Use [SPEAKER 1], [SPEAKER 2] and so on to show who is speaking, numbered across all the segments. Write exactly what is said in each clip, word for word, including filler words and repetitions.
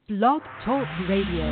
[SPEAKER 1] Blog Talk Radio.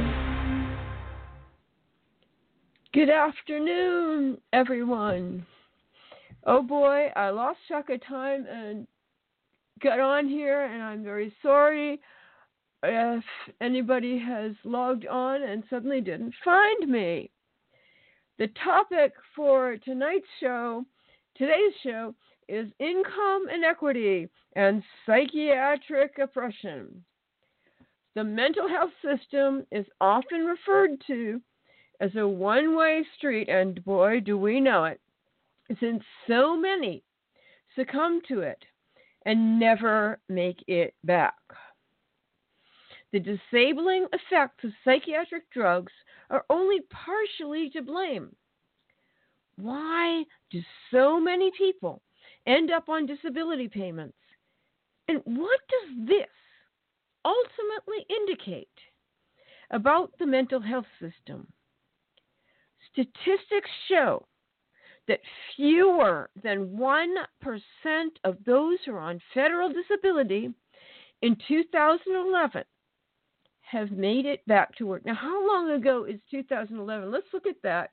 [SPEAKER 2] Good afternoon, everyone. Oh boy, I lost track of time and got on here, and I'm very sorry if anybody has logged on and suddenly didn't find me. The topic for tonight's show, today's show, is income inequity and psychiatric oppression. The mental health system is often referred to as a one-way street, and boy, do we know it, since so many succumb to it and never make it back. The disabling effects of psychiatric drugs are only partially to blame. Why do so many people end up on disability payments? And what does this ultimately indicate about the mental health system? Statistics show that fewer than one percent of those who are on federal disability in two thousand eleven have made it back to work. Now, how long ago is two thousand eleven? Let's look at that.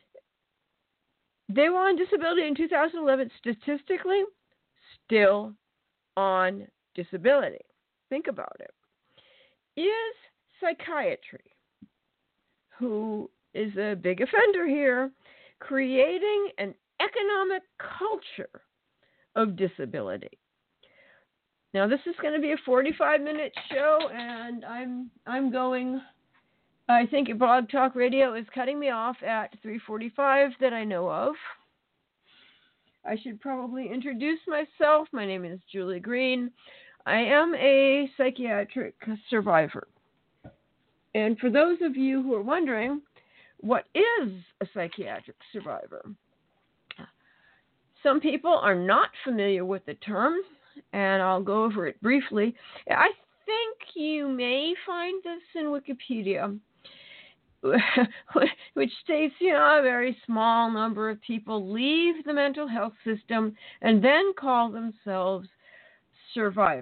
[SPEAKER 2] They were on disability in two thousand eleven, statistically, still on disability. Think about it. Is psychiatry, who is a big offender here, creating an economic culture of disability? Now, this is going to be a forty-five minute show, and I'm I'm going. I think Blog Talk Radio is cutting me off at three forty-five that I know of. I should probably introduce myself. My name is Julie Green. I am a psychiatric survivor. And for those of you who are wondering, what is a psychiatric survivor? Some people are not familiar with the term, and I'll go over it briefly. I think you may find this in Wikipedia, which states, you know, a very small number of people leave the mental health system and then call themselves survivors.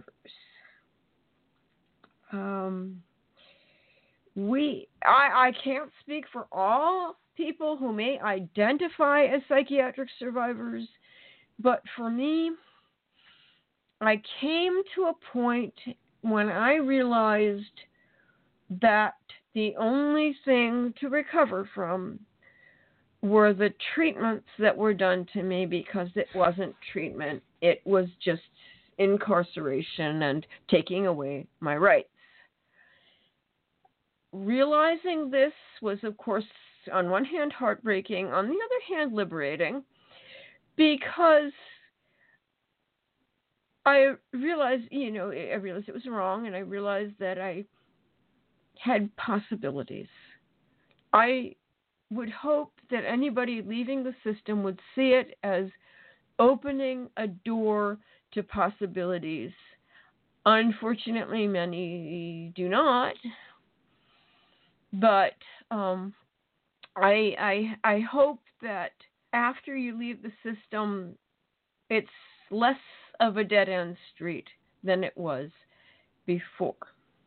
[SPEAKER 2] Um, we, I, I can't speak for all people who may identify as psychiatric survivors, but for me, I came to a point when I realized that the only thing to recover from were the treatments that were done to me, because it wasn't treatment. It was just incarceration and taking away my rights. Realizing this was, of course, on one hand heartbreaking, on the other hand liberating, because I realized, you know, I realized it was wrong, and I realized that I had possibilities. I would hope that anybody leaving the system would see it as opening a door to possibilities. Unfortunately, many do not. But um, I, I, I hope that after you leave the system, it's less of a dead-end street than it was before.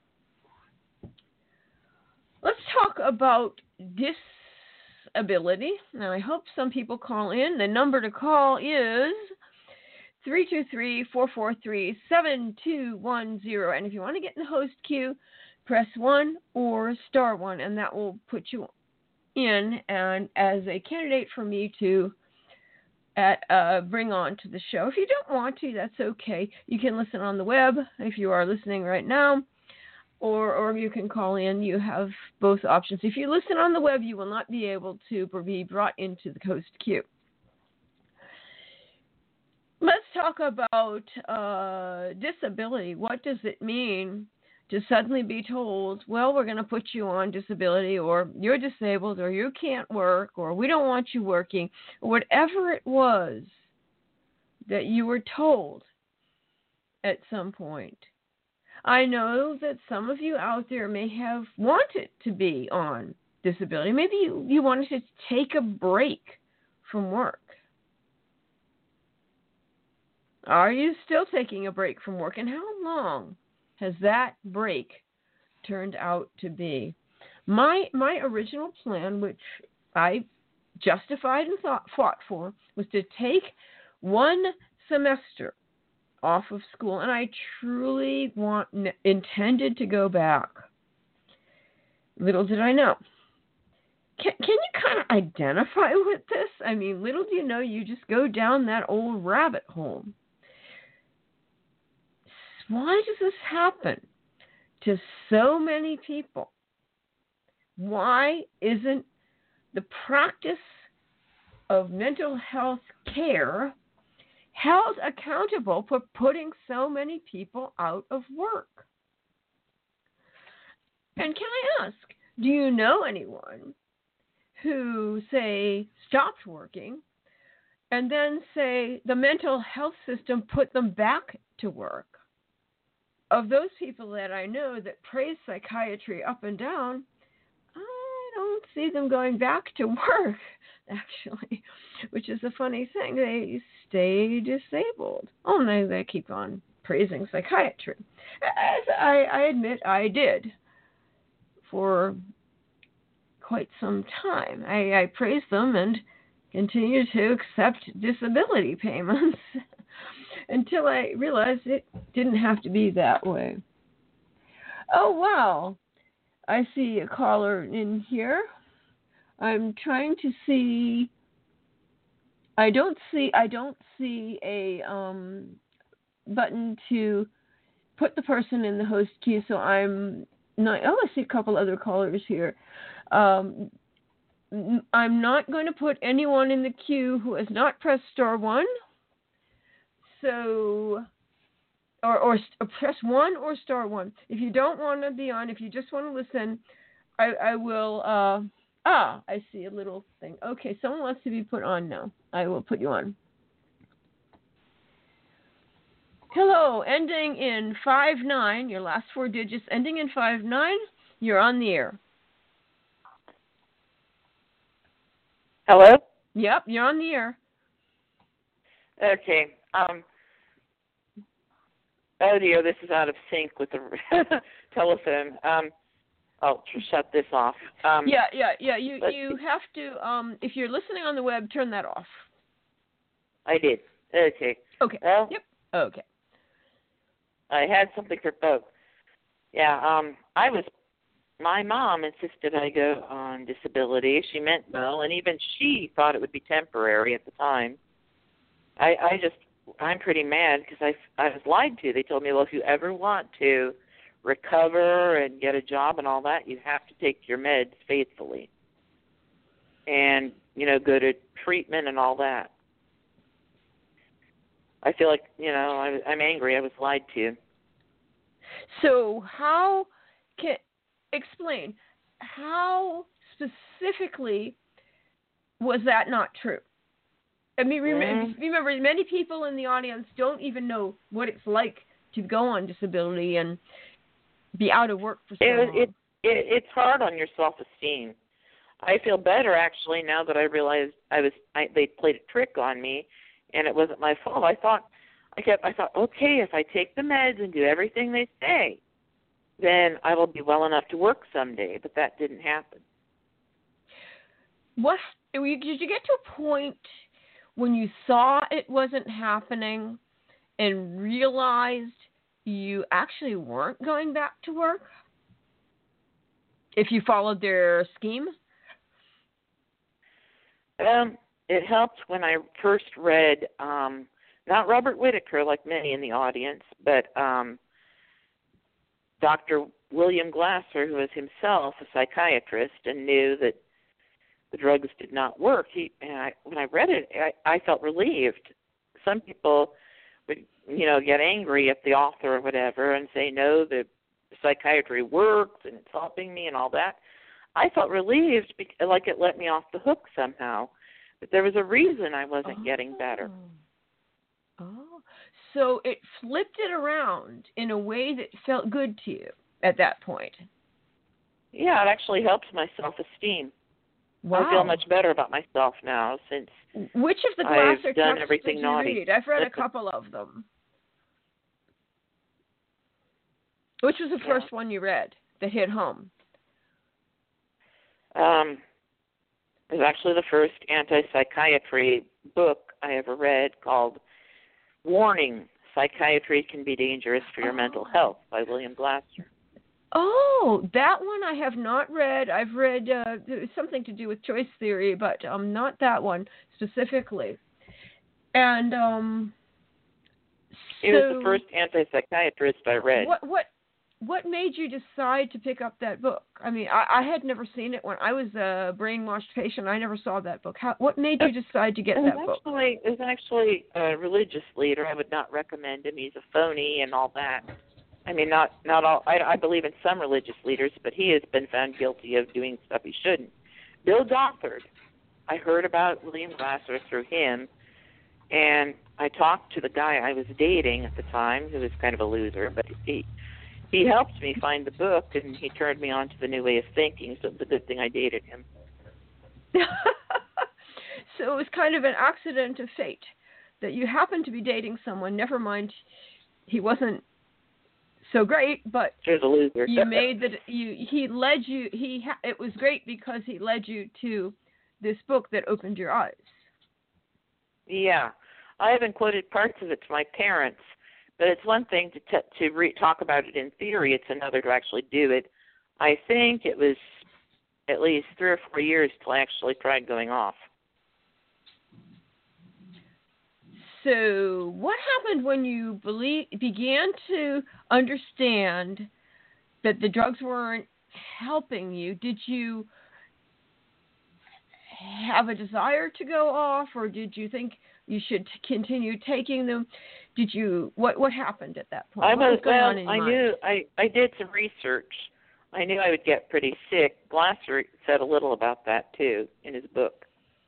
[SPEAKER 2] Let's talk about disability. Now, I hope some people call in. The number to call is three two three, four four three, seven two one zero. And if you want to get in the host queue, press one or star one, and that will put you in and as a candidate for me to at, uh, bring on to the show. If you don't want to, that's okay. You can listen on the web if you are listening right now, or or you can call in. You have both options. If you listen on the web, you will not be able to be brought into the host queue. Let's talk about uh, disability. What does it mean to suddenly be told, well, we're going to put you on disability, or you're disabled, or you can't work, or we don't want you working, or whatever it was that you were told at some point. I know that some of you out there may have wanted to be on disability. Maybe you, you wanted to take a break from work. Are you still taking a break from work? And how long has that break turned out to be. My my original plan, which I justified and thought, fought for, was to take one semester off of school, and I truly want intended to go back. Little did I know. Can, can you kind of identify with this? I mean, little do you know, you just go down that old rabbit hole. Why does this happen to so many people? Why isn't the practice of mental health care held accountable for putting so many people out of work? And can I ask, do you know anyone who, say, stopped working and then, say, the mental health system put them back to work? Of those people that I know that praise psychiatry up and down, I don't see them going back to work, actually, which is a funny thing. They stay disabled. Oh, no, they keep on praising psychiatry. As I, I admit I did for quite some time. I, I praised them and continued to accept disability payments until I realized it didn't have to be that way. Oh, wow. I see a caller in here. I'm trying to see. I don't see. I don't see a um, button to put the person in the host queue. So I'm not. Oh, I see a couple other callers here. Um, I'm not going to put anyone in the queue who has not pressed star one. So, or, or, or press one or star one. If you don't want to be on, if you just want to listen, I, I will. Uh, ah, I see a little thing. Okay, someone wants to be put on now. I will put you on. Hello, ending in five nine. Your last four digits ending in five nine. You're on the air.
[SPEAKER 3] Hello?
[SPEAKER 2] Yep, you're on the air.
[SPEAKER 3] Okay. Um, audio, this is out of sync with the telephone. Um, I'll shut this off. Um,
[SPEAKER 2] yeah, yeah, yeah. You you have to, um, if you're listening on the web, turn that off.
[SPEAKER 3] I did. Okay.
[SPEAKER 2] Okay.
[SPEAKER 3] Well,
[SPEAKER 2] yep. Okay.
[SPEAKER 3] I had something for both. Yeah, um, I was, my mom insisted I go on disability. She meant well, and even she thought it would be temporary at the time. I, I just, I'm pretty mad because I, I was lied to. They told me, well, if you ever want to recover and get a job and all that, you have to take your meds faithfully and, you know, go to treatment and all that. I feel like, you know, I, I'm angry. I was lied to.
[SPEAKER 2] So how can, explain, how specifically was that not true? I mean, remember,
[SPEAKER 3] mm-hmm.
[SPEAKER 2] remember, many people in the audience don't even know what it's like to go on disability and be out of work for so
[SPEAKER 3] it,
[SPEAKER 2] long.
[SPEAKER 3] It, it, it's hard on your self-esteem. I feel better, actually, now that I realized I was I, they played a trick on me, and it wasn't my fault. I thought, I kept, I thought, okay, if I take the meds and do everything they say, then I will be well enough to work someday. But that didn't happen.
[SPEAKER 2] What did you get to a point when you saw it wasn't happening and realized you actually weren't going back to work? If you followed their scheme?
[SPEAKER 3] Um, it helped when I first read, um, not Robert Whitaker, like many in the audience, but um, Doctor William Glasser, who was himself a psychiatrist and knew that the drugs did not work. He, and I, when I read it, I, I felt relieved. Some people would, you know, get angry at the author or whatever and say, no, the psychiatry works and it's helping me and all that. I felt relieved, because, like it let me off the hook somehow. But there was a reason I wasn't
[SPEAKER 2] oh.
[SPEAKER 3] getting better.
[SPEAKER 2] Oh, so it flipped it around in a way that felt good to you at that point.
[SPEAKER 3] Yeah, it actually helped my self-esteem.
[SPEAKER 2] Wow.
[SPEAKER 3] I feel much better about myself now since
[SPEAKER 2] Which of the
[SPEAKER 3] I've
[SPEAKER 2] Glasser
[SPEAKER 3] done
[SPEAKER 2] texts
[SPEAKER 3] everything
[SPEAKER 2] did you
[SPEAKER 3] naughty.
[SPEAKER 2] read? I've read a couple of them. Which was the first
[SPEAKER 3] yeah.
[SPEAKER 2] one you read? that hit home?
[SPEAKER 3] Um, it was actually the first anti-psychiatry book I ever read, called Warning, Psychiatry Can Be Dangerous for Your
[SPEAKER 2] oh.
[SPEAKER 3] Mental Health by William Glasser.
[SPEAKER 2] Oh, that one I have not read. I've read uh, something to do with choice theory, but um, not that one specifically. And um,
[SPEAKER 3] he
[SPEAKER 2] so
[SPEAKER 3] was the first anti-psychiatrist I read.
[SPEAKER 2] What what what made you decide to pick up that book? I mean, I, I had never seen it when I was a brainwashed patient. I never saw that book. How, what made you decide to get
[SPEAKER 3] it
[SPEAKER 2] that
[SPEAKER 3] was
[SPEAKER 2] book?
[SPEAKER 3] Actually, it was actually a religious leader. I would not recommend him. He's a phony and all that. I mean, not not all. I, I believe in some religious leaders, but he has been found guilty of doing stuff he shouldn't. Bill Gothard. I heard about William Glasser through him, and I talked to the guy I was dating at the time, who was kind of a loser, but he he helped me find the book, and he turned me on to the new way of thinking, so it's a good thing I dated him.
[SPEAKER 2] So it was kind of an accident of fate that you happened to be dating someone, never mind he wasn't so great, but
[SPEAKER 3] He's a loser.
[SPEAKER 2] you made that you he led you he ha, it was great because he led you to this book that opened your eyes.
[SPEAKER 3] Yeah. I haven't quoted parts of it to my parents, but it's one thing to t- to re- talk about it in theory. It's another to actually do it. I think it was at least three or four years till I actually tried going off.
[SPEAKER 2] So what happened when you believe, began to understand that the drugs weren't helping you? Did you have a desire to go off, or did you think you should continue taking them? Did you what what happened at that point?
[SPEAKER 3] I
[SPEAKER 2] what
[SPEAKER 3] was,
[SPEAKER 2] was going
[SPEAKER 3] well,
[SPEAKER 2] on in your
[SPEAKER 3] I
[SPEAKER 2] mind?
[SPEAKER 3] knew I, I did some research. I knew I would get pretty sick. Glasser said a little about that too in his book.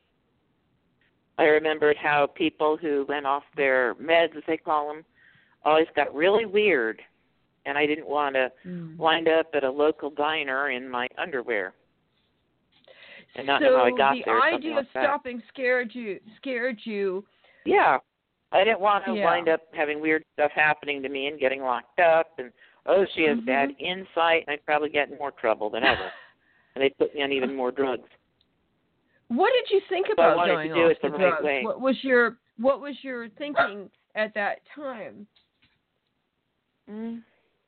[SPEAKER 3] I remembered how people who went off their meds, as they call them, always got really weird, and I didn't want to
[SPEAKER 2] mm.
[SPEAKER 3] wind up at a local diner in my underwear. And not
[SPEAKER 2] so
[SPEAKER 3] know how I got
[SPEAKER 2] the
[SPEAKER 3] there.
[SPEAKER 2] idea
[SPEAKER 3] like
[SPEAKER 2] of stopping scared you. Scared you.
[SPEAKER 3] Yeah, I didn't want to
[SPEAKER 2] yeah.
[SPEAKER 3] wind up having weird stuff happening to me and getting locked up. And oh, she has
[SPEAKER 2] mm-hmm.
[SPEAKER 3] bad insight, and I'd probably get in more trouble than ever. And they put me on even more drugs.
[SPEAKER 2] What did you think
[SPEAKER 3] so
[SPEAKER 2] about
[SPEAKER 3] I wanted
[SPEAKER 2] going
[SPEAKER 3] to do
[SPEAKER 2] off
[SPEAKER 3] it the,
[SPEAKER 2] the
[SPEAKER 3] right
[SPEAKER 2] drugs?
[SPEAKER 3] way.
[SPEAKER 2] What was your What was your thinking at that time?
[SPEAKER 3] Mm.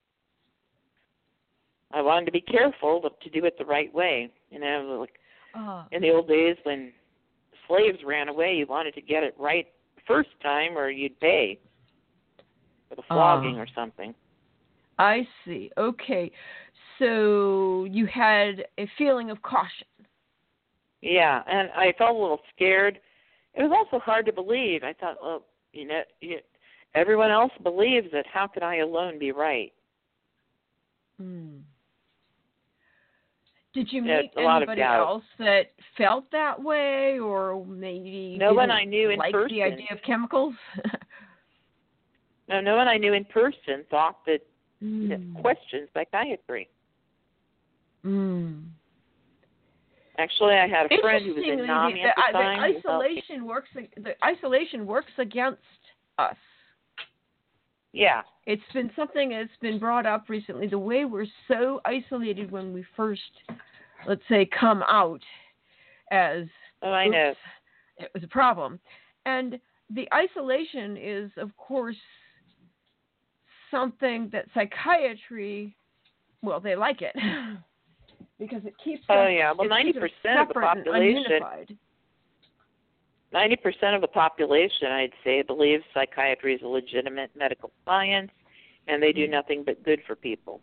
[SPEAKER 3] I wanted to be careful to do it the right way. You know, like
[SPEAKER 2] uh.
[SPEAKER 3] in the old days when slaves ran away, you wanted to get it right first time, or you'd pay with a flogging
[SPEAKER 2] uh.
[SPEAKER 3] or something.
[SPEAKER 2] I see. Okay, so you had a feeling of caution.
[SPEAKER 3] Yeah, and I felt a little scared. It was also hard to believe. I thought, well, you know, you, everyone else believes it. How could I alone be right?
[SPEAKER 2] Hmm. Did you
[SPEAKER 3] Yeah,
[SPEAKER 2] meet anybody else that felt that way, or maybe
[SPEAKER 3] no
[SPEAKER 2] didn't
[SPEAKER 3] one I knew in
[SPEAKER 2] like
[SPEAKER 3] person.
[SPEAKER 2] the idea of chemicals?
[SPEAKER 3] no, no one I knew in person thought that,
[SPEAKER 2] mm.
[SPEAKER 3] that questioned psychiatry.
[SPEAKER 2] Mm.
[SPEAKER 3] Actually, I had a friend who was in NAMI at the,
[SPEAKER 2] the,
[SPEAKER 3] time.
[SPEAKER 2] the isolation works. The isolation works against us.
[SPEAKER 3] Yeah,
[SPEAKER 2] it's been something that's been brought up recently. The way we're so isolated when we first, let's say, come out as
[SPEAKER 3] oh, I
[SPEAKER 2] oops,
[SPEAKER 3] know
[SPEAKER 2] it was a problem, and the isolation is, of course, something that psychiatry, well, they like it. Because it keeps
[SPEAKER 3] oh
[SPEAKER 2] us,
[SPEAKER 3] yeah, well ninety percent of the population, ninety percent of the population, I'd say, believes psychiatry is a legitimate medical science, and they do nothing but good for people.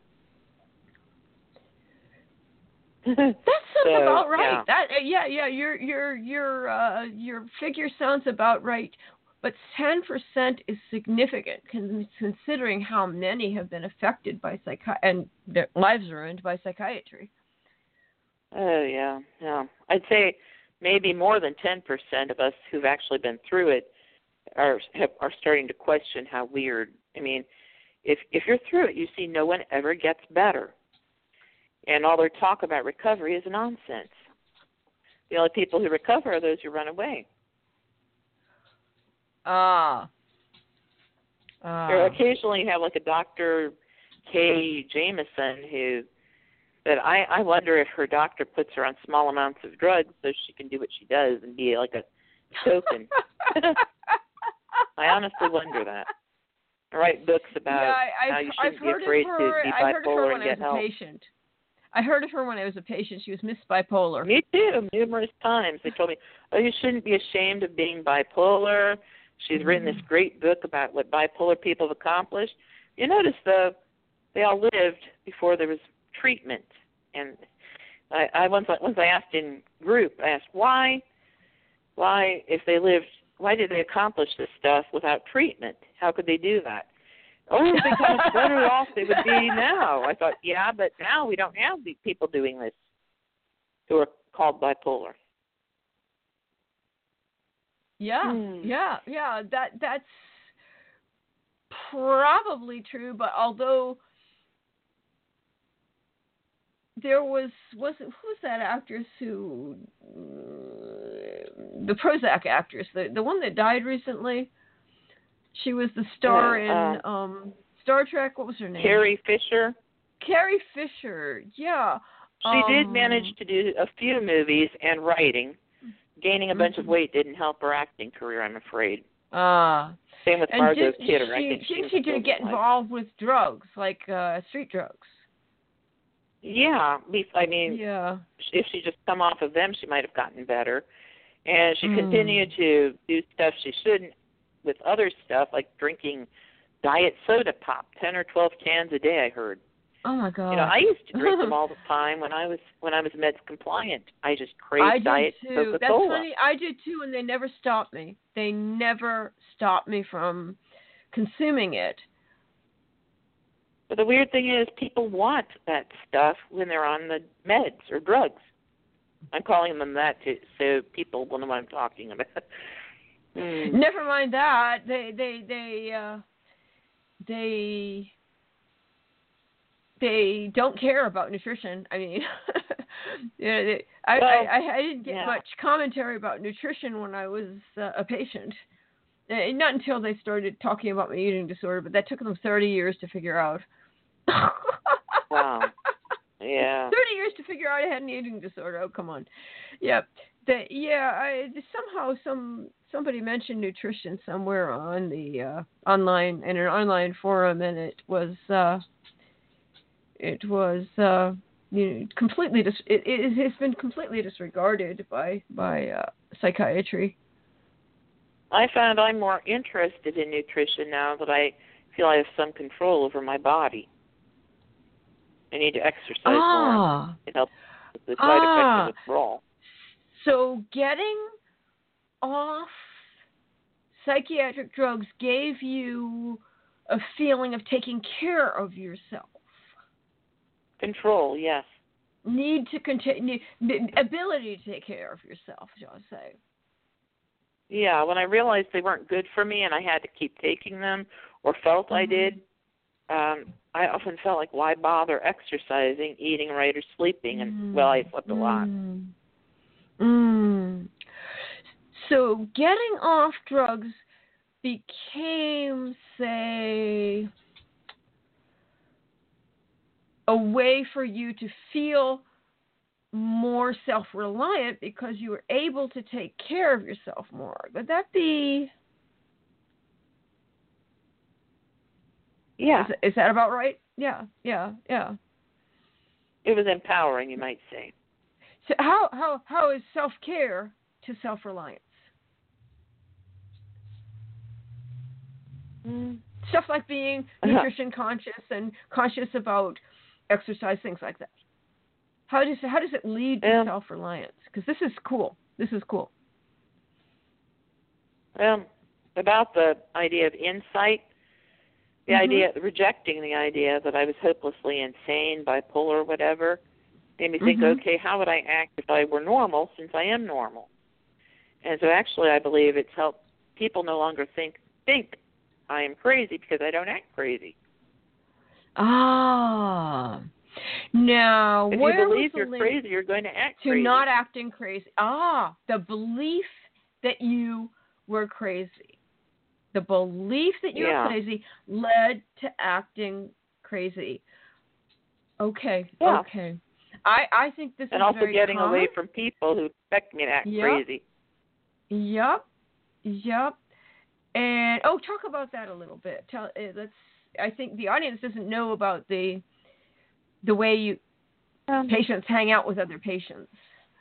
[SPEAKER 2] That sounds
[SPEAKER 3] so,
[SPEAKER 2] about right.
[SPEAKER 3] Yeah.
[SPEAKER 2] That uh, yeah, yeah, your your your uh, your figure sounds about right. But ten percent is significant, considering how many have been affected by psychi- and their lives ruined by psychiatry.
[SPEAKER 3] Oh, yeah, yeah. I'd say maybe more than ten percent of us who've actually been through it are have, are starting to question how weird. I mean, if if you're through it, you see no one ever gets better. And all their talk about recovery is nonsense. The only people who recover are those who run away.
[SPEAKER 2] Ah. Uh.
[SPEAKER 3] Or occasionally you have like a Doctor Kay Jameson who But I, I wonder if her doctor puts her on small amounts of drugs so she can do what she does and be like a token. I honestly wonder that. I write books about
[SPEAKER 2] yeah, I,
[SPEAKER 3] how you
[SPEAKER 2] I've,
[SPEAKER 3] shouldn't
[SPEAKER 2] I've
[SPEAKER 3] be
[SPEAKER 2] heard
[SPEAKER 3] afraid
[SPEAKER 2] of her,
[SPEAKER 3] to be
[SPEAKER 2] I heard of her
[SPEAKER 3] bipolar
[SPEAKER 2] when
[SPEAKER 3] and
[SPEAKER 2] I
[SPEAKER 3] get
[SPEAKER 2] was
[SPEAKER 3] help.
[SPEAKER 2] a patient. I heard of her when I was a patient. She was Miss Bipolar.
[SPEAKER 3] Me too, numerous times. They told me, oh, you shouldn't be ashamed of being bipolar. She's written this great book about what bipolar people have accomplished. You notice, though, they all lived before there was treatment. And I, I once, once I asked in group, I asked, why, why, if they lived, why did they accomplish this stuff without treatment? How could they do that? Oh, think how much better off they would be now. I thought, yeah, but now we don't have these people doing this who are called bipolar.
[SPEAKER 2] Yeah,
[SPEAKER 3] hmm.
[SPEAKER 2] yeah, yeah. That that's probably true. But although there was was who was that actress who uh, the Prozac actress, the the one that died recently. She was the star
[SPEAKER 3] Yeah,
[SPEAKER 2] in uh, um, Star Trek. What was her name?
[SPEAKER 3] Carrie Fisher.
[SPEAKER 2] Carrie Fisher. Yeah.
[SPEAKER 3] She
[SPEAKER 2] um,
[SPEAKER 3] did manage to do a few movies and writing. Gaining a bunch
[SPEAKER 2] mm-hmm.
[SPEAKER 3] of weight didn't help her acting career, I'm afraid.
[SPEAKER 2] Ah. Uh,
[SPEAKER 3] Same with
[SPEAKER 2] and
[SPEAKER 3] Margot
[SPEAKER 2] did,
[SPEAKER 3] Kidder.
[SPEAKER 2] she,
[SPEAKER 3] I think she,
[SPEAKER 2] didn't she did get involved with drugs, like uh, street drugs?
[SPEAKER 3] Yeah. I mean,
[SPEAKER 2] yeah.
[SPEAKER 3] if she just come off of them, she might have gotten better. And she
[SPEAKER 2] mm.
[SPEAKER 3] continued to do stuff she shouldn't with other stuff, like drinking diet soda pop, ten or twelve cans a day, I heard.
[SPEAKER 2] Oh my God!
[SPEAKER 3] You know, I used to drink them all the time when I was when I was meds compliant. I just craved
[SPEAKER 2] I
[SPEAKER 3] diet
[SPEAKER 2] did too.
[SPEAKER 3] Coca-Cola.
[SPEAKER 2] That's funny. I did too, and they never stopped me. They never stopped me from consuming it.
[SPEAKER 3] But the weird thing is, people want that stuff when they're on the meds or drugs. I'm calling them that to, so people will know what I'm talking about. mm.
[SPEAKER 2] Never mind that. They they they uh, they they don't care about nutrition. I mean, yeah, they, I,
[SPEAKER 3] well,
[SPEAKER 2] I I didn't get
[SPEAKER 3] yeah.
[SPEAKER 2] much commentary about nutrition when I was uh, a patient. Uh, not until they started talking about my eating disorder, but that took them thirty years to figure out.
[SPEAKER 3] Wow. Yeah.
[SPEAKER 2] thirty years to figure out I had an eating disorder. Oh, come on. Yeah. The, yeah, I somehow some somebody mentioned nutrition somewhere on the uh, online in an online forum, and it was uh, it was uh, you know, completely dis- it, it has been completely disregarded by by uh, psychiatry.
[SPEAKER 3] I found I'm more interested in nutrition now that I feel I have some control over my body. I need to exercise
[SPEAKER 2] ah.
[SPEAKER 3] more. It helps with the side
[SPEAKER 2] ah.
[SPEAKER 3] effects of withdrawal.
[SPEAKER 2] So getting off psychiatric drugs gave you a feeling of taking care of yourself.
[SPEAKER 3] Control, yes.
[SPEAKER 2] Need to continue, ability to take care of yourself, shall I say.
[SPEAKER 3] Yeah, when I realized they weren't good for me and I had to keep taking them or felt mm-hmm. I did, um, I often felt like, why bother exercising, eating right, or sleeping? And, mm. well, I slept a lot.
[SPEAKER 2] Mm. Mm. So getting off drugs became, say, a way for you to feel more self-reliant because you were able to take care of yourself more. Would that be...
[SPEAKER 3] Yeah.
[SPEAKER 2] Is, is that about right? Yeah, yeah, yeah.
[SPEAKER 3] It was empowering, you might say.
[SPEAKER 2] So how how how is self-care to self-reliance?
[SPEAKER 3] Mm.
[SPEAKER 2] Stuff like being nutrition conscious and conscious about exercise, things like that. How does how does it lead to um, self-reliance? Because this is cool. This is cool.
[SPEAKER 3] Um, about the idea of insight, the mm-hmm. idea, rejecting the idea that I was hopelessly insane, bipolar, whatever, made me think, mm-hmm. okay, how would I act if I were normal, since I am normal? And so actually I believe it's helped people no longer think think I am crazy because I don't act crazy.
[SPEAKER 2] Ah. Now,
[SPEAKER 3] if
[SPEAKER 2] where
[SPEAKER 3] you believe you're
[SPEAKER 2] link
[SPEAKER 3] crazy, you're going to act
[SPEAKER 2] to
[SPEAKER 3] crazy.
[SPEAKER 2] not acting crazy. Ah, the belief that you were crazy. The belief that you
[SPEAKER 3] yeah.
[SPEAKER 2] were crazy led to acting crazy. Okay,
[SPEAKER 3] yeah.
[SPEAKER 2] okay. I, I think this
[SPEAKER 3] and
[SPEAKER 2] is
[SPEAKER 3] also
[SPEAKER 2] very
[SPEAKER 3] getting
[SPEAKER 2] common.
[SPEAKER 3] away from people who expect me to act
[SPEAKER 2] Yep.
[SPEAKER 3] crazy.
[SPEAKER 2] Yep. Yep. And oh, talk about that a little bit. Tell uh, let's. I think the audience doesn't know about the the way you
[SPEAKER 3] Um,
[SPEAKER 2] patients hang out with other patients.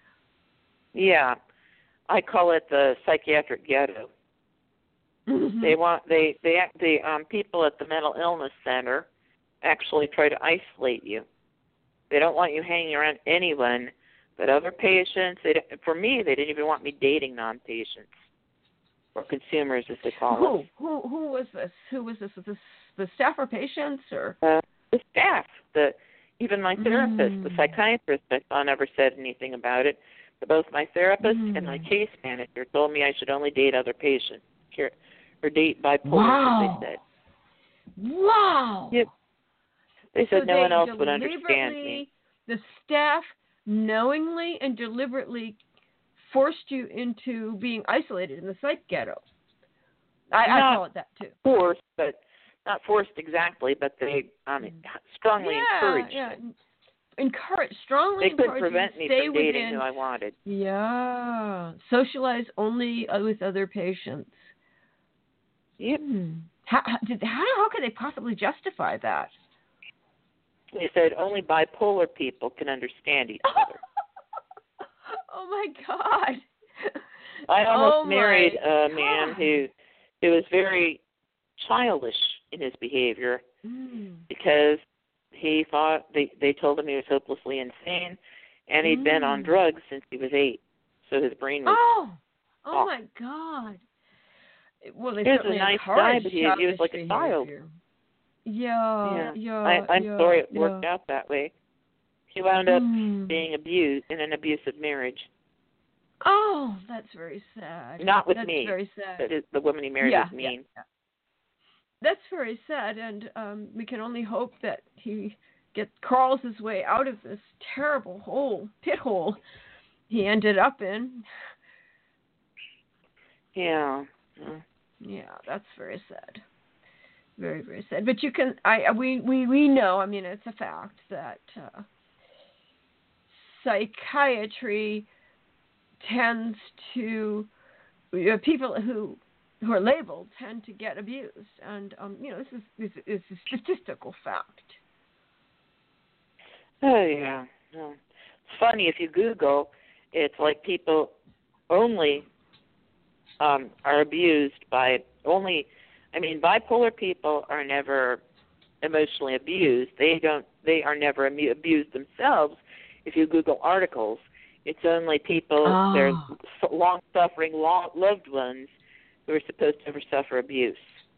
[SPEAKER 3] Yeah, I call it the psychiatric ghetto.
[SPEAKER 2] Mm-hmm.
[SPEAKER 3] They want they they act the um people at the mental illness center actually try to isolate you. They don't want you hanging around anyone but other patients. They don't- for me, they didn't even want me dating non-patients or consumers, as they call
[SPEAKER 2] Who
[SPEAKER 3] us.
[SPEAKER 2] who who was this? Who was this? Was this the staff or patients or?
[SPEAKER 3] Uh, the staff, the even my therapist,
[SPEAKER 2] Mm.
[SPEAKER 3] the psychiatrist, I saw never said anything about it. But both my therapist
[SPEAKER 2] Mm.
[SPEAKER 3] and my case manager told me I should only date other patients or date bipolar,
[SPEAKER 2] Wow.
[SPEAKER 3] as they said.
[SPEAKER 2] Wow.
[SPEAKER 3] Yep. They said
[SPEAKER 2] so
[SPEAKER 3] no
[SPEAKER 2] they
[SPEAKER 3] one else would understand
[SPEAKER 2] deliberately-
[SPEAKER 3] me.
[SPEAKER 2] The staff knowingly and deliberately forced you into being isolated in the psych ghetto. I, I
[SPEAKER 3] Not
[SPEAKER 2] call it that too.
[SPEAKER 3] forced, but not forced exactly, but they um, strongly
[SPEAKER 2] yeah,
[SPEAKER 3] encouraged
[SPEAKER 2] yeah.
[SPEAKER 3] it.
[SPEAKER 2] Encourage, strongly
[SPEAKER 3] They couldn't
[SPEAKER 2] encourage
[SPEAKER 3] prevent
[SPEAKER 2] you
[SPEAKER 3] me
[SPEAKER 2] to stay
[SPEAKER 3] from dating
[SPEAKER 2] within.
[SPEAKER 3] who I wanted.
[SPEAKER 2] Yeah, socialize only with other patients.
[SPEAKER 3] Yep.
[SPEAKER 2] Hmm. How, how did how how could they possibly justify that?
[SPEAKER 3] They said only bipolar people can understand each other.
[SPEAKER 2] Oh my God!
[SPEAKER 3] I almost
[SPEAKER 2] oh
[SPEAKER 3] married
[SPEAKER 2] my
[SPEAKER 3] a man
[SPEAKER 2] God.
[SPEAKER 3] who who was very childish in his behavior
[SPEAKER 2] Mm.
[SPEAKER 3] because he thought they they told him he was hopelessly insane, and he'd
[SPEAKER 2] Mm.
[SPEAKER 3] been on drugs since he was eight, so his brain was.
[SPEAKER 2] Oh, oh
[SPEAKER 3] off.
[SPEAKER 2] my God! Well, they
[SPEAKER 3] He was a
[SPEAKER 2] certainly
[SPEAKER 3] nice guy,
[SPEAKER 2] encourage
[SPEAKER 3] but he, he was
[SPEAKER 2] childish
[SPEAKER 3] like a child.
[SPEAKER 2] behavior. Yeah,
[SPEAKER 3] Yeah,
[SPEAKER 2] yeah.
[SPEAKER 3] I, I'm
[SPEAKER 2] yeah,
[SPEAKER 3] sorry it
[SPEAKER 2] yeah.
[SPEAKER 3] worked out that way. He wound up
[SPEAKER 2] Mm.
[SPEAKER 3] being abused in an abusive marriage.
[SPEAKER 2] Oh, that's very sad.
[SPEAKER 3] Not with
[SPEAKER 2] that's
[SPEAKER 3] me.
[SPEAKER 2] very sad.
[SPEAKER 3] But his, the woman he married
[SPEAKER 2] yeah,
[SPEAKER 3] was mean.
[SPEAKER 2] Yeah, yeah. That's very sad, and um, we can only hope that he gets crawls his way out of this terrible hole, pit hole he ended up in.
[SPEAKER 3] Yeah. yeah.
[SPEAKER 2] Yeah, that's very sad. Very, very sad. But you can, I, we, we, we know. I mean, it's a fact that uh, psychiatry tends to uh, people who who are labeled tend to get abused, and um, you know, this is this is a statistical fact.
[SPEAKER 3] Oh yeah. yeah. It's funny if you Google, it's like people only um, are abused by only. I mean, bipolar people are never emotionally abused. They don't. They are never amu- abused themselves. If you Google articles, it's only people,
[SPEAKER 2] Oh.
[SPEAKER 3] their long-suffering long, loved ones who are supposed to never suffer abuse.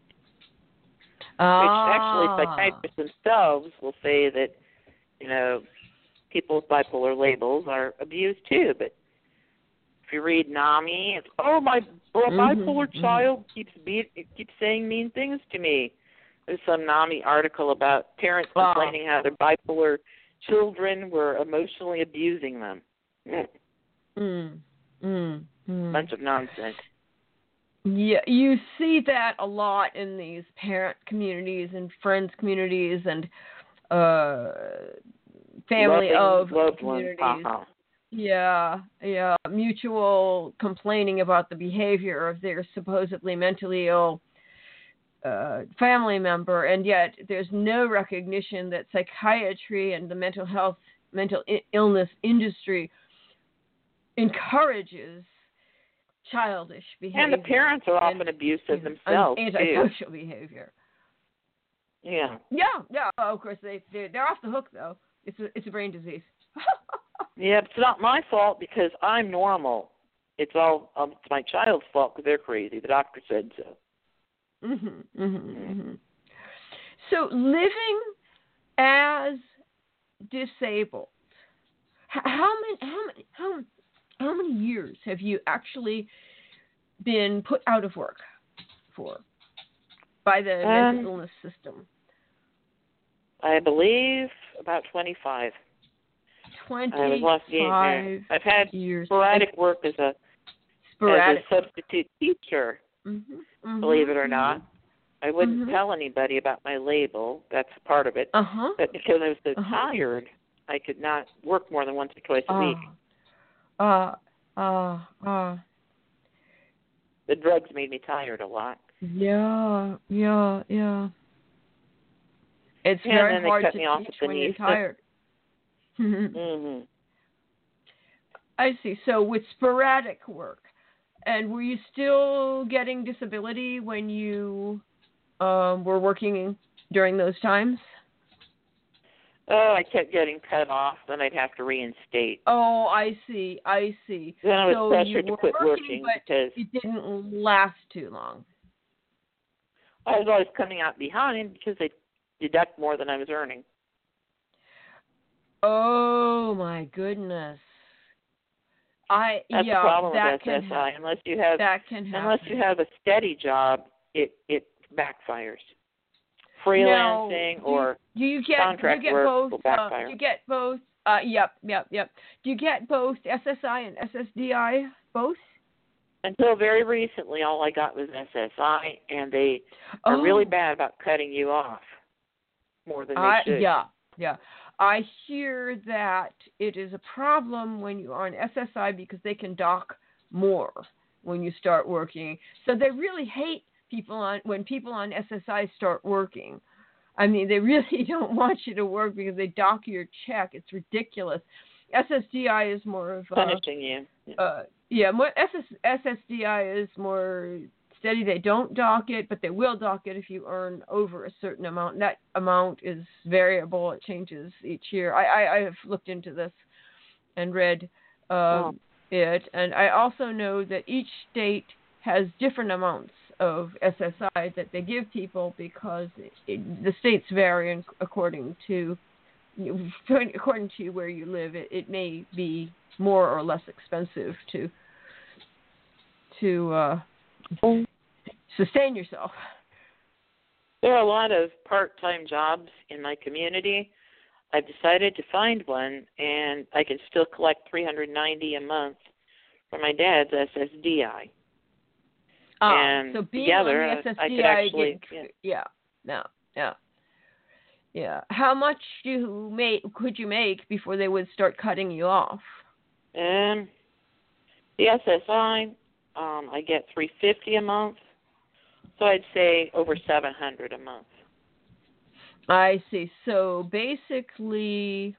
[SPEAKER 2] Ah.
[SPEAKER 3] Which actually psychiatrists themselves will say that, you know, people with bipolar labels are abused too. But if you read NAMI, it's, oh, my
[SPEAKER 2] Mm-hmm,
[SPEAKER 3] bipolar
[SPEAKER 2] mm-hmm.
[SPEAKER 3] child keeps beat, keeps saying mean things to me. There's some NAMI article about parents
[SPEAKER 2] Wow.
[SPEAKER 3] complaining how their bipolar children were emotionally abusing them. Mm.
[SPEAKER 2] Mm, mm, mm.
[SPEAKER 3] Bunch of nonsense.
[SPEAKER 2] Yeah, you see that a lot in these parent communities and friends communities and uh, family
[SPEAKER 3] Loving
[SPEAKER 2] of
[SPEAKER 3] loved ones.
[SPEAKER 2] communities.
[SPEAKER 3] Uh-huh.
[SPEAKER 2] Yeah, yeah, mutual complaining about the behavior of their supposedly mentally ill uh, family member, and yet there's no recognition that psychiatry and the mental health, mental I- illness industry encourages childish behavior.
[SPEAKER 3] And the parents are often
[SPEAKER 2] and,
[SPEAKER 3] abusive
[SPEAKER 2] and
[SPEAKER 3] themselves,
[SPEAKER 2] antisocial
[SPEAKER 3] too.
[SPEAKER 2] behavior.
[SPEAKER 3] Yeah.
[SPEAKER 2] Yeah, yeah. Oh, of course, they they're, they're off the hook though. It's a it's a brain disease.
[SPEAKER 3] Yeah, but it's not my fault because I'm normal. It's all um, it's my child's fault because they're crazy. The doctor said so.
[SPEAKER 2] Mhm, mhm, mhm. So living as disabled, h- how many how many how how many years have you actually been put out of work for by the
[SPEAKER 3] Um,
[SPEAKER 2] mental illness system?
[SPEAKER 3] I believe about twenty-five. I was lost
[SPEAKER 2] Twenty-five
[SPEAKER 3] I've had
[SPEAKER 2] years.
[SPEAKER 3] sporadic work as a
[SPEAKER 2] Sporadic.
[SPEAKER 3] as a substitute teacher.
[SPEAKER 2] Mm-hmm, mm-hmm,
[SPEAKER 3] Believe it or
[SPEAKER 2] mm-hmm.
[SPEAKER 3] not, I wouldn't
[SPEAKER 2] Mhm.
[SPEAKER 3] tell anybody about my label. That's part of it.
[SPEAKER 2] Uh huh.
[SPEAKER 3] But because I was so
[SPEAKER 2] Uh-huh.
[SPEAKER 3] tired, I could not work more than once or twice a
[SPEAKER 2] uh,
[SPEAKER 3] week.
[SPEAKER 2] Uh, uh, uh.
[SPEAKER 3] The drugs made me tired a lot.
[SPEAKER 2] Yeah, yeah, yeah. It's
[SPEAKER 3] and
[SPEAKER 2] very
[SPEAKER 3] then
[SPEAKER 2] hard
[SPEAKER 3] they cut
[SPEAKER 2] to
[SPEAKER 3] me off
[SPEAKER 2] teach
[SPEAKER 3] at the
[SPEAKER 2] when
[SPEAKER 3] knees.
[SPEAKER 2] you're tired.
[SPEAKER 3] mm-hmm.
[SPEAKER 2] I see. So with sporadic work, and were you still getting disability when you um, were working during those times?
[SPEAKER 3] Oh, I kept getting cut off. Then I'd have to reinstate.
[SPEAKER 2] Oh, I see. I see.
[SPEAKER 3] Then I was
[SPEAKER 2] so
[SPEAKER 3] pressured
[SPEAKER 2] you
[SPEAKER 3] to quit
[SPEAKER 2] were working,
[SPEAKER 3] working
[SPEAKER 2] but
[SPEAKER 3] because
[SPEAKER 2] it didn't last too long.
[SPEAKER 3] I was always coming out behind because they deduct more than I was earning.
[SPEAKER 2] Oh my goodness. I
[SPEAKER 3] That's
[SPEAKER 2] yeah,
[SPEAKER 3] the problem
[SPEAKER 2] that
[SPEAKER 3] with
[SPEAKER 2] can
[SPEAKER 3] S S I.
[SPEAKER 2] happen.
[SPEAKER 3] Unless you have
[SPEAKER 2] That can happen.
[SPEAKER 3] unless you have a steady job, it it backfires.
[SPEAKER 2] Now,
[SPEAKER 3] Freelancing
[SPEAKER 2] do,
[SPEAKER 3] or
[SPEAKER 2] do you get
[SPEAKER 3] contract
[SPEAKER 2] do you get
[SPEAKER 3] work
[SPEAKER 2] both?
[SPEAKER 3] will
[SPEAKER 2] Uh,
[SPEAKER 3] backfire.
[SPEAKER 2] do you get both? Uh, yep, yep, yep. Do you get both S S I and S S D I? Both?
[SPEAKER 3] Until very recently, all I got was S S I, and they are
[SPEAKER 2] oh.
[SPEAKER 3] really bad about cutting you off more than they
[SPEAKER 2] I,
[SPEAKER 3] should.
[SPEAKER 2] Yeah, yeah. I hear that it is a problem when you're on S S I because they can dock more when you start working. So they really hate people on when people on S S I start working. I mean, they really don't want you to work because they dock your check. It's ridiculous. S S D I is more of uh,
[SPEAKER 3] punishing you.
[SPEAKER 2] Yeah, uh, yeah more S S D I is more steady. They don't dock it, but they will dock it if you earn over a certain amount. And that amount is variable. It changes each year. I, I, I have looked into this and read um, oh. it. And I also know that each state has different amounts of S S I that they give people because it, it, the states vary in, according to according to where you live. It, it may be more or less expensive to to uh, sustain yourself.
[SPEAKER 3] There are a lot of part-time jobs in my community. I've decided to find one, and I can still collect three hundred ninety dollars a month from my dad's S S D I.
[SPEAKER 2] Ah,
[SPEAKER 3] and
[SPEAKER 2] so being
[SPEAKER 3] together,
[SPEAKER 2] on the S S D I,
[SPEAKER 3] I could actually,
[SPEAKER 2] get, yeah, yeah, yeah, yeah. How much do you make? Could you make before they would start cutting you off?
[SPEAKER 3] Um, the S S I, um, I get three hundred fifty dollars a month, so I'd say over seven hundred dollars a month.
[SPEAKER 2] I see. So basically,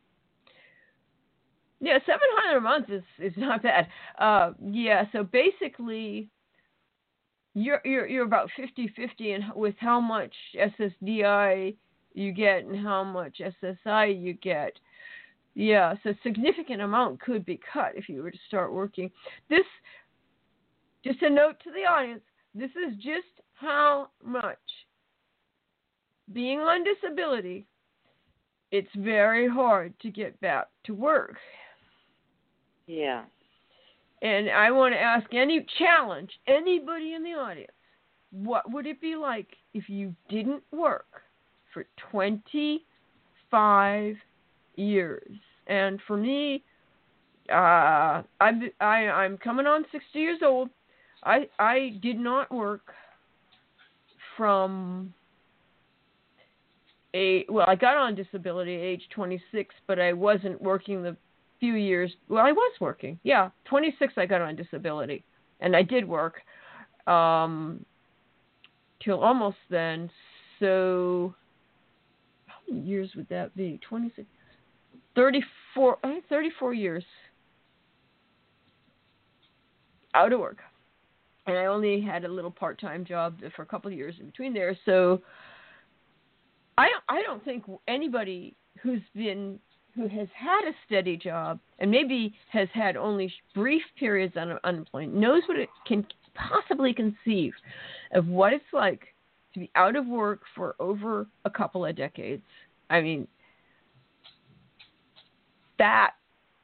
[SPEAKER 2] yeah, seven hundred dollars a month is is not bad. Uh, yeah. So basically. You're you're you're about fifty-fifty in with how much S S D I you get and how much S S I you get. Yeah, so a significant amount could be cut if you were to start working. This, just a note to the audience, this is just how much. Being on disability, it's very hard to get back to work.
[SPEAKER 3] Yeah.
[SPEAKER 2] And I want to ask any challenge, anybody in the audience, what would it be like if you didn't work for twenty-five years? And for me, uh, I'm, I, I'm coming on sixty years old. I, I did not work from a, well, I got on disability at age twenty-six, but I wasn't working the few years. Well, I was working. Yeah, twenty-six I got on disability, and I did work um, till almost then. So how many years would that be? twenty-six, thirty-four, I think thirty-four years out of work, and I only had a little part-time job for a couple of years in between there. So I I don't think anybody who's been who has had a steady job and maybe has had only brief periods of unemployment knows what it can possibly conceive of what it's like to be out of work for over a couple of decades. I mean, that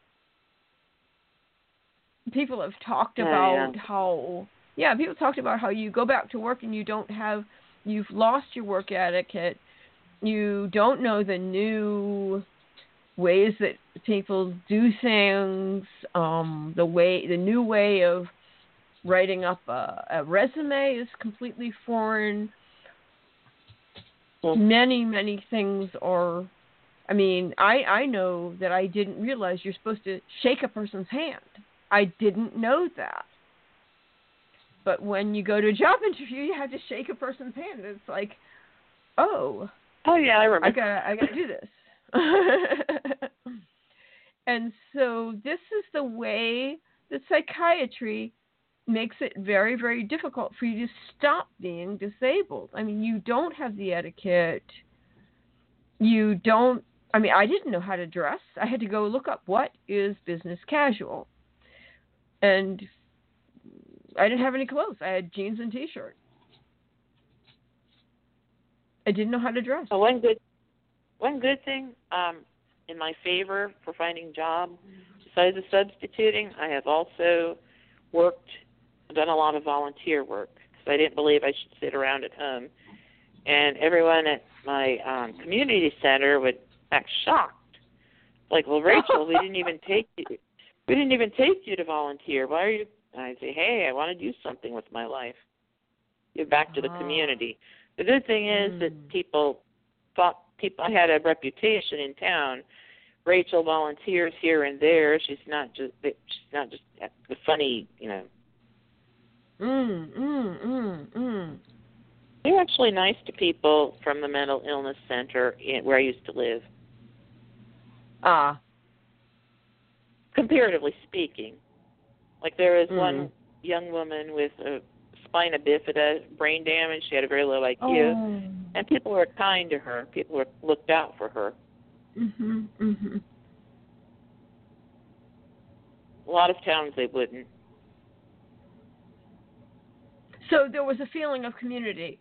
[SPEAKER 2] people have talked about
[SPEAKER 3] yeah, yeah.
[SPEAKER 2] how, yeah, people talked about how you go back to work and you don't have, you've lost your work etiquette. You don't know the new ways that people do things, um, the way, the new way of writing up a, a resume is completely foreign. Mm. Many, many things are I mean, I, I know that I didn't realize you're supposed to shake a person's hand. I didn't know that. But when you go to a job interview, you have to shake a person's hand. It's like, oh,
[SPEAKER 3] oh yeah, I remember.
[SPEAKER 2] I gotta, I gotta do this. And so this is the way that psychiatry makes it very, very difficult for you to stop being disabled. I mean, you don't have the etiquette. You don't, I mean, I didn't know how to dress. I had to go look up what is business casual. And I didn't have any clothes. I had jeans and t-shirt. I didn't know how to dress.
[SPEAKER 3] Oh, one good, one good thing um, in my favor for finding a job, besides the substituting, I have also worked, done a lot of volunteer work because I didn't believe I should sit around at home. And everyone at my um, community center would act shocked. Like, well, Rachel, we didn't even take you. We didn't even take you to volunteer. Why are you? And I'd say, hey, I want to do something with my life. Give back to the
[SPEAKER 2] Ah.
[SPEAKER 3] community. The good thing is
[SPEAKER 2] mm.
[SPEAKER 3] that people thought people. I had a reputation in town. Rachel volunteers here and there. She's not just. She's not just the funny, you know.
[SPEAKER 2] Mm, mm, mm, mm.
[SPEAKER 3] They're actually nice to people from the mental illness center in, where I used to live.
[SPEAKER 2] Ah.
[SPEAKER 3] Comparatively speaking. Like there was
[SPEAKER 2] Mm.
[SPEAKER 3] one young woman with a spina bifida, brain damage. She had a very low I Q.
[SPEAKER 2] Oh.
[SPEAKER 3] And people were kind to her. People were looked out for her.
[SPEAKER 2] Mhm. Mhm.
[SPEAKER 3] A lot of towns they wouldn't.
[SPEAKER 2] So there was a feeling of community.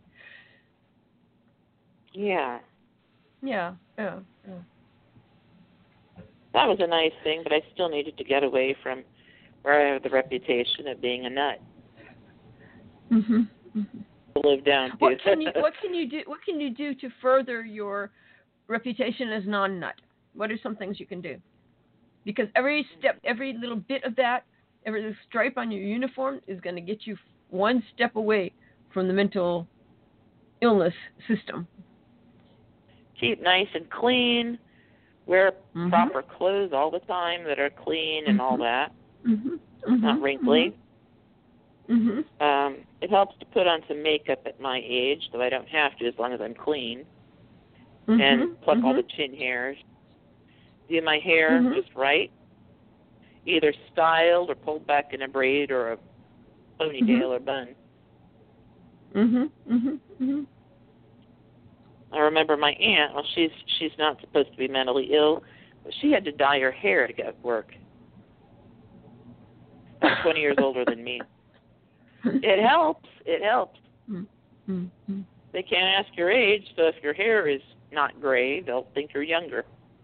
[SPEAKER 3] Yeah.
[SPEAKER 2] Yeah. Yeah. Yeah.
[SPEAKER 3] That was a nice thing, but I still needed to get away from where I have the reputation of being a nut.
[SPEAKER 2] Mhm. Mhm.
[SPEAKER 3] To live down to.
[SPEAKER 2] What can you What can you do? What can you do to further your reputation as non-nut? What are some things you can do? Because every step, every little bit of that, every little stripe on your uniform is going to get you one step away from the mental illness system.
[SPEAKER 3] Keep nice and clean. Wear
[SPEAKER 2] Mhm.
[SPEAKER 3] proper clothes all the time that are clean and
[SPEAKER 2] Mhm.
[SPEAKER 3] all that.
[SPEAKER 2] Mhm. Mhm.
[SPEAKER 3] Not wrinkly.
[SPEAKER 2] Mhm.
[SPEAKER 3] Um, it helps to put on some makeup at my age, though I don't have to as long as I'm clean.
[SPEAKER 2] Mhm.
[SPEAKER 3] And pluck
[SPEAKER 2] Mhm.
[SPEAKER 3] all the chin hairs. Do my hair
[SPEAKER 2] Mhm.
[SPEAKER 3] just right. Either styled or pulled back in a braid or a ponytail
[SPEAKER 2] Mhm.
[SPEAKER 3] or bun.
[SPEAKER 2] Mhm. Mhm. Mhm.
[SPEAKER 3] I remember my aunt, well, she's she's not supposed to be mentally ill, but she had to dye her hair to get work. About twenty years older than me. It helps. It helps.
[SPEAKER 2] Mm-hmm.
[SPEAKER 3] They can't ask your age, so if your hair is not gray, they'll think you're younger.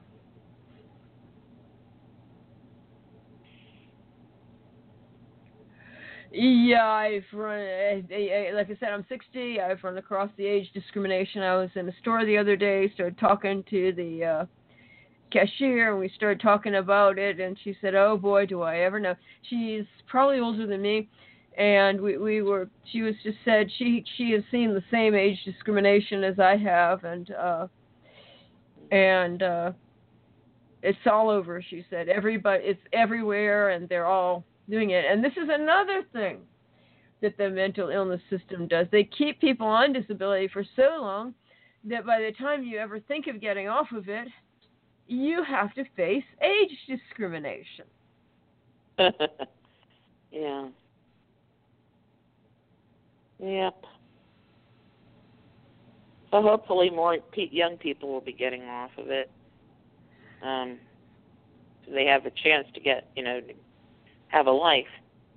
[SPEAKER 2] Yeah, I've run, like I said, I'm sixty. I've run across the age discrimination. I was in a store the other day, started talking to the uh, cashier, and we started talking about it, and she said, oh boy, do I ever know. She's probably older than me, and we, we were, she was just said she she has seen the same age discrimination as I have, and uh, and uh, it's all over, she said. Everybody, it's everywhere, and they're all doing it. And this is another thing that the mental illness system does. They keep people on disability for so long that by the time you ever think of getting off of it, you have to face age discrimination.
[SPEAKER 3] Yeah. Yep. So hopefully more pe- young people will be getting off of it. Um, so they have a chance to get, you know, have a life.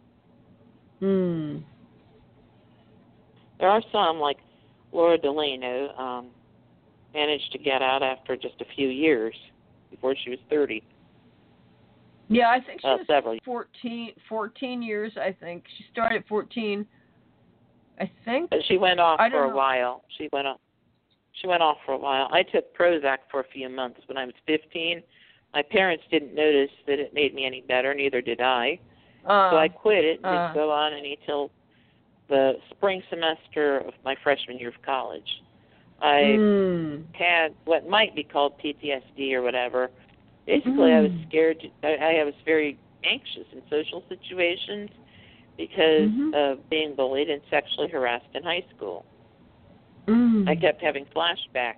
[SPEAKER 2] Hmm.
[SPEAKER 3] There are some, like Laura Delano, um, managed to get out after just a few years, before she was thirty.
[SPEAKER 2] Yeah, I think she
[SPEAKER 3] Uh,
[SPEAKER 2] was
[SPEAKER 3] several.
[SPEAKER 2] fourteen, fourteen years, I think. She started at fourteen, I think.
[SPEAKER 3] But she went off
[SPEAKER 2] I
[SPEAKER 3] for
[SPEAKER 2] don't
[SPEAKER 3] a
[SPEAKER 2] know.
[SPEAKER 3] while. She went off. She went off for a while. I took Prozac for a few months when I was fifteen. My parents didn't notice that it made me any better, neither did I.
[SPEAKER 2] Uh,
[SPEAKER 3] so I quit it and
[SPEAKER 2] uh,
[SPEAKER 3] didn't go on until the spring semester of my freshman year of college. I
[SPEAKER 2] mm.
[SPEAKER 3] had what might be called P T S D or whatever. Basically, mm. I was scared. To, I, I was very anxious in social situations because
[SPEAKER 2] mm-hmm.
[SPEAKER 3] of being bullied and sexually harassed in high school.
[SPEAKER 2] Mm.
[SPEAKER 3] I kept having flashbacks.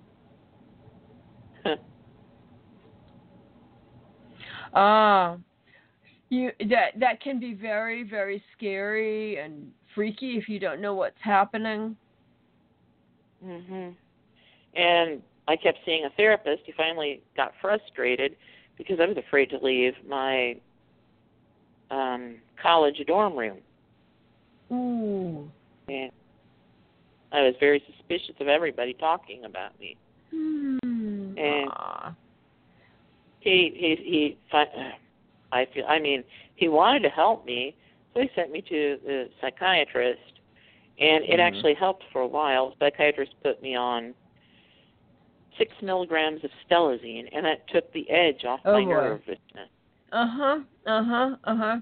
[SPEAKER 2] Ah, uh, you that that can be very, very scary and freaky if you don't know what's happening.
[SPEAKER 3] Mhm. And I kept seeing a therapist. He finally got frustrated because I was afraid to leave my um, college dorm room.
[SPEAKER 2] Ooh.
[SPEAKER 3] And I was very suspicious of everybody talking about me.
[SPEAKER 2] Hmm.
[SPEAKER 3] And
[SPEAKER 2] Aww.
[SPEAKER 3] he he he. I feel. I mean, he wanted to help me, so he sent me to the psychiatrist, and it mm-hmm. actually helped for a while. The psychiatrist put me on six milligrams of Stelazine, and that took the edge off
[SPEAKER 2] oh,
[SPEAKER 3] my
[SPEAKER 2] boy.
[SPEAKER 3] nervousness.
[SPEAKER 2] Uh huh. Uh huh. Uh huh.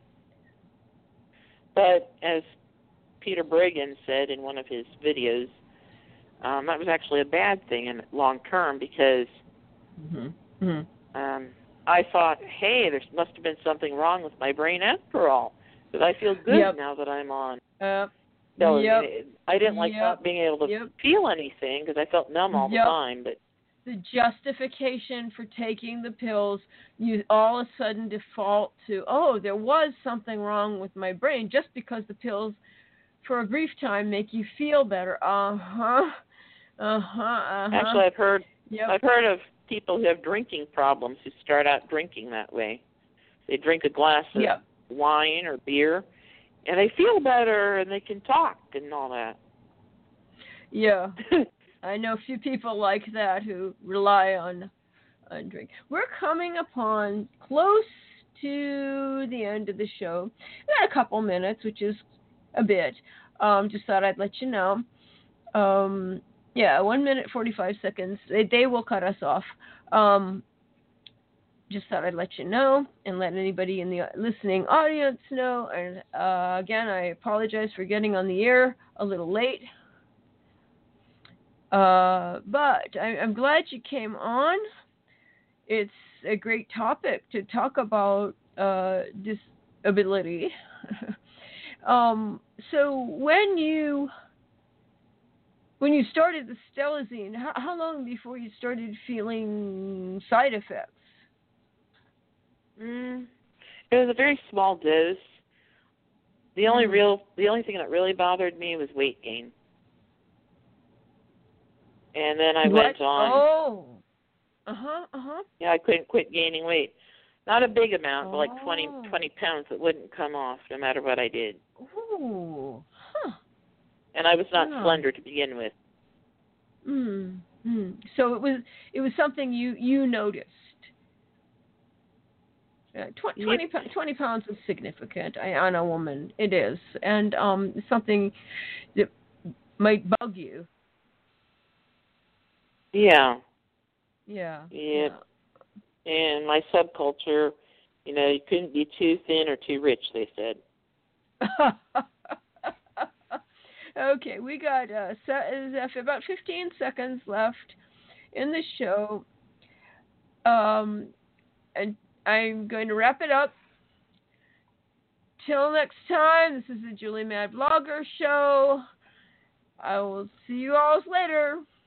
[SPEAKER 3] But as Peter Bregan said in one of his videos, um, that was actually a bad thing in long term because
[SPEAKER 2] mm-hmm. Mm-hmm.
[SPEAKER 3] Um, I thought, hey, there must have been something wrong with my brain after all, because I feel good
[SPEAKER 2] yep.
[SPEAKER 3] now that I'm on.
[SPEAKER 2] Uh,
[SPEAKER 3] so
[SPEAKER 2] yep.
[SPEAKER 3] it, I didn't like
[SPEAKER 2] yep.
[SPEAKER 3] not being able to
[SPEAKER 2] yep.
[SPEAKER 3] feel anything because I felt numb all
[SPEAKER 2] yep.
[SPEAKER 3] the time. But
[SPEAKER 2] the justification for taking the pills, you all of a sudden default to, oh, there was something wrong with my brain just because the pills, for a brief time, make you feel better. Uh huh. Uh huh. Uh huh.
[SPEAKER 3] Actually, I've heard.
[SPEAKER 2] Yep.
[SPEAKER 3] I've heard of people who have drinking problems who start out drinking that way. They drink a glass of
[SPEAKER 2] yep.
[SPEAKER 3] wine or beer, and they feel better, and they can talk and all that.
[SPEAKER 2] Yeah. I know a few people like that who rely on, on drink. We're coming upon close to the end of the show. We got a couple minutes, which is a bit. Um, just thought I'd let you know. Um, yeah, one minute, forty-five seconds. They, they will cut us off. Um, just thought I'd let you know and let anybody in the listening audience know. And uh, again, I apologize for getting on the air a little late. Uh, but I, I'm glad you came on. It's a great topic to talk about uh, disability. um, so when you when you started the Stelazine, how, how long before you started feeling side effects?
[SPEAKER 3] Mm, it was a very small dose. The only
[SPEAKER 2] mm.
[SPEAKER 3] real, the only thing that really bothered me was weight gain. And then I
[SPEAKER 2] what?
[SPEAKER 3] went on.
[SPEAKER 2] Oh. Uh huh. Uh huh.
[SPEAKER 3] Yeah, I couldn't quit gaining weight. Not a big amount,
[SPEAKER 2] oh.
[SPEAKER 3] but like twenty, twenty pounds that wouldn't come off no matter what I did.
[SPEAKER 2] Ooh. Huh.
[SPEAKER 3] And I was not
[SPEAKER 2] yeah.
[SPEAKER 3] slender to begin with.
[SPEAKER 2] Hmm. Mm. So it was it was something you, you noticed. Uh, tw- twenty,
[SPEAKER 3] yep.
[SPEAKER 2] twenty pounds is significant I, on a woman. It is. And um, something that might bug you.
[SPEAKER 3] Yeah.
[SPEAKER 2] Yeah.
[SPEAKER 3] Yep. Yeah. And my subculture, you know, you couldn't be too thin or too rich, they said.
[SPEAKER 2] Okay, we got uh, about fifteen seconds left in the show. Um, and I'm going to wrap it up. Till next time, this is the Julie Mad Blogger Show. I will see you all later.